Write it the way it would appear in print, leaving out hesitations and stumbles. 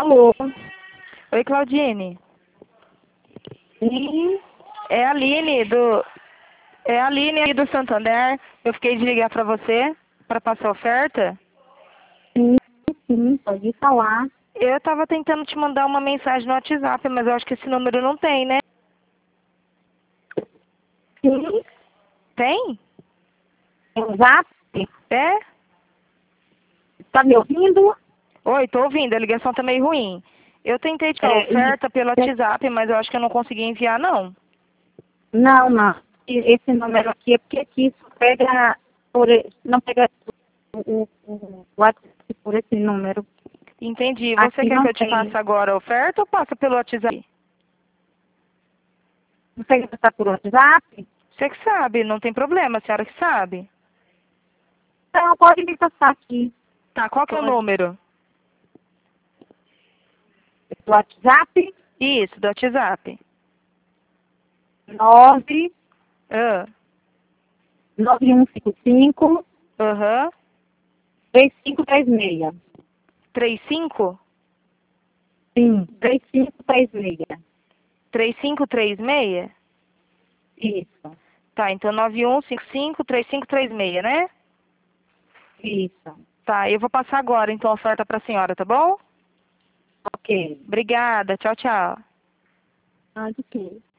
Alô? Oi, Claudine. Sim, É a Aline aí do Santander. Eu fiquei de ligar pra você para passar oferta. sim, sim, pode falar. Eu tava tentando te mandar uma mensagem no WhatsApp, mas eu acho que esse número não tem, né? Sim, Tem? exato. É? Está me ouvindo? Oi, tô ouvindo. A ligação tá meio ruim. Eu tentei te dar É, e- oferta pelo WhatsApp, mas eu acho que eu não consegui enviar, não. não, não. Esse número aqui é porque aqui isso pega não pega o WhatsApp por esse número. Entendi. Você Aqui quer que não eu te passe tem. agora a oferta ou passa pelo WhatsApp? Não pega passar por WhatsApp? Você que sabe, não tem problema, a senhora que sabe. Então, pode me passar aqui. Tá, qual que é o Pode. número? O WhatsApp Isso, do WhatsApp. 9 Ah, 9155 aham. 3536. 35? Sim, 3536. 3536? Isso, Tá, então 9155-3536, né? isso. Tá, eu vou passar agora então a oferta pra senhora, tá bom? Ok. Obrigada, tchau, tchau. Ah, de quê?